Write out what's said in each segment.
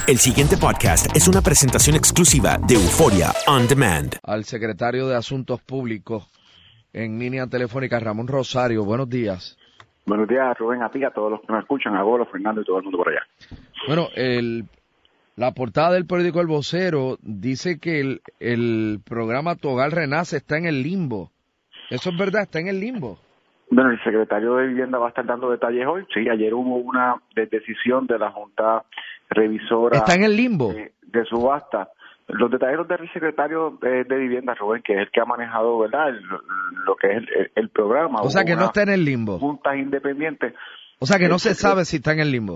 El siguiente podcast es una presentación exclusiva de Euphoria On Demand. Al secretario de Asuntos Públicos en línea telefónica, Ramón Rosario. Buenos días. Buenos días, Rubén, a ti, a todos los que nos escuchan, a Golo, Fernando y todo el mundo por allá. Bueno, la portada del periódico El Vocero dice que el programa Tu Hogar Renace está en el limbo. ¿Eso es verdad? ¿Está en el limbo? Bueno, el secretario de Vivienda va a estar dando detalles hoy. Sí, ayer hubo una decisión de la Junta Revisora. ¿Está en el limbo? De subasta. Los detalles los del secretario de Vivienda, Rubén, que es el que ha manejado, ¿verdad?, lo que es el programa. O sea, que no está en el limbo. Juntas independientes. O sea, que no se sabe si está en el limbo.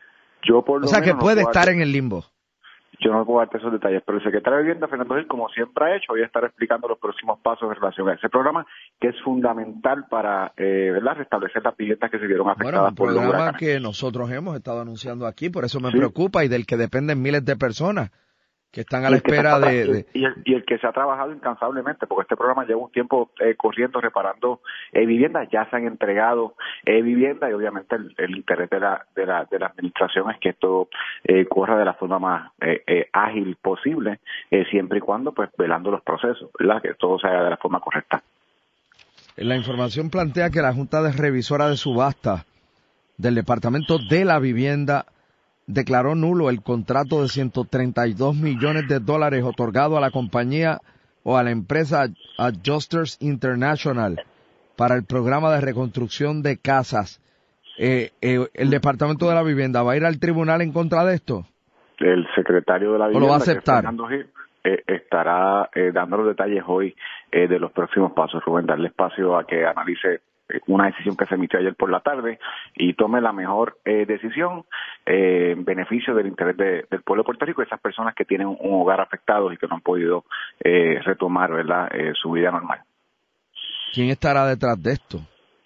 O sea, que puede estar en el limbo. Yo no puedo darte esos detalles, pero el secretario de Vivienda, Fernando Gil, como siempre ha hecho, hoy estará explicando los próximos pasos en relación a ese programa, que es fundamental para ¿verdad?, restablecer las viviendas que se vieron afectadas por los huracanes. Un programa que nosotros hemos estado anunciando aquí, por eso me preocupa, y del que dependen miles de personas que están a la espera y el que se ha trabajado incansablemente, porque este programa lleva un tiempo corriendo, reparando viviendas, ya se han entregado viviendas, y obviamente el interés de la administración es que esto corra de la forma más ágil posible, siempre y cuando, pues, velando los procesos, ¿verdad?, que todo se haga de la forma correcta. La información plantea que la Junta de Revisora de Subasta del Departamento de la Vivienda declaró nulo el contrato de $132 millones otorgado a la compañía o a la empresa Adjusters International para el programa de reconstrucción de casas. ¿El Departamento de la Vivienda va a ir al tribunal en contra de esto? El secretario de la Vivienda, ¿o lo va a aceptar? Fernando Gil, estará dando los detalles hoy de los próximos pasos, Rubén, darle espacio a que analice una decisión que se emitió ayer por la tarde y tome la mejor decisión en beneficio del interés del pueblo de Puerto Rico y esas personas que tienen un hogar afectado y que no han podido retomar, ¿verdad?, su vida normal. ¿Quién estará detrás de esto?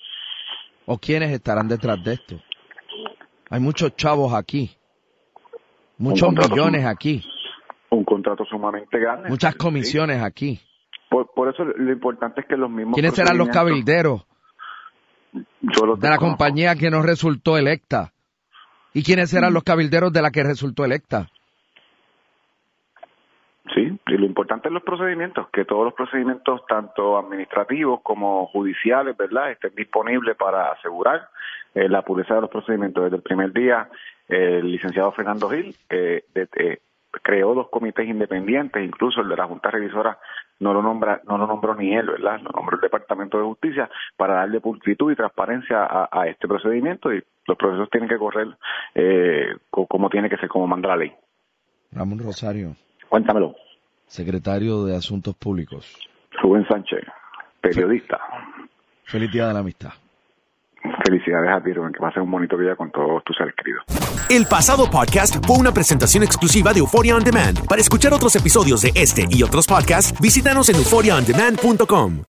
¿O quiénes estarán detrás de esto? Hay muchos chavos aquí, muchos millones aquí. Un contrato sumamente grande. Muchas comisiones aquí. Por eso lo importante es que los mismos... ¿Quiénes serán los cabilderos de la compañía que no resultó electa? ¿Y quiénes serán los cabilderos de la que resultó electa? Sí, y lo importante es los procedimientos, que todos los procedimientos, tanto administrativos como judiciales, ¿verdad?, estén disponibles para asegurar la pureza de los procedimientos. Desde el primer día, el licenciado Fernando Gil creó 2 comités independientes, incluso el de la Junta Revisora no lo nombró ni él, ¿verdad?, lo nombró el Departamento de Justicia para darle pulcritud y transparencia a este procedimiento, y los procesos tienen que correr como tiene que ser, como manda la ley. Ramón Rosario. Cuéntamelo. Secretario de Asuntos Públicos. Rubén Sánchez, periodista. Feliz Día de la Amistad. Felicidades a ti, Rubén, que pases un bonito día con todos tus seres queridos. El pasado podcast fue una presentación exclusiva de Euphoria On Demand. Para escuchar otros episodios de este y otros podcasts, visítanos en euphoriaondemand.com.